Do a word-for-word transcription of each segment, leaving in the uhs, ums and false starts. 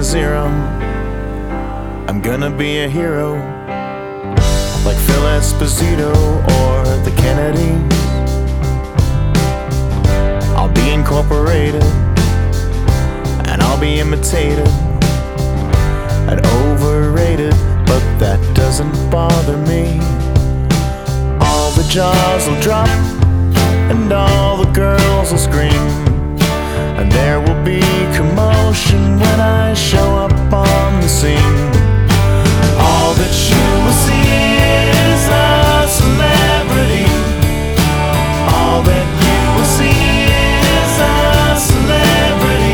zero. I'm gonna be a hero, like Phil Esposito or the Kennedys. I'll be incorporated, and I'll be imitated and overrated, but that doesn't bother me. All the jaws will drop, and all the girls will scream, and there will be commotion when I show up on the scene. All that you will see is a celebrity. All that you will see is a celebrity.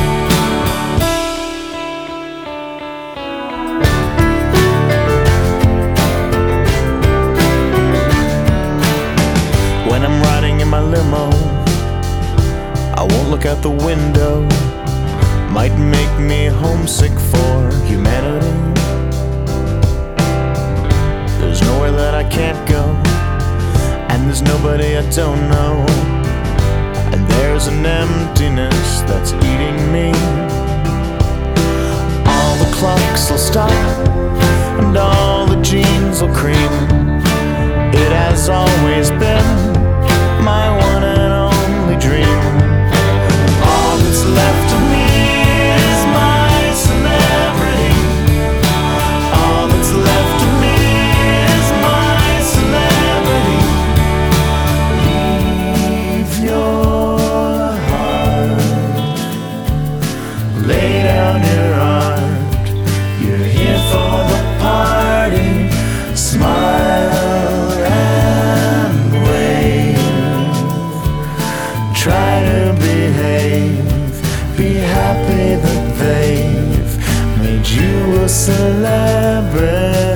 When I'm riding in my limo, I won't look out the window. Might make me homesick for humanity. There's nowhere that I can't go, and there's nobody I don't know, and there's an emptiness that's eating me. All the clocks will stop, and all the jeans will cream. It has always been my one and only dream. All that's left of me is my celebrity. All that's left of me is my celebrity. Leave your heart, lay down your art. You're here for the party. Smile and wave. Try to behave. Be happy that they've made you a celebrity.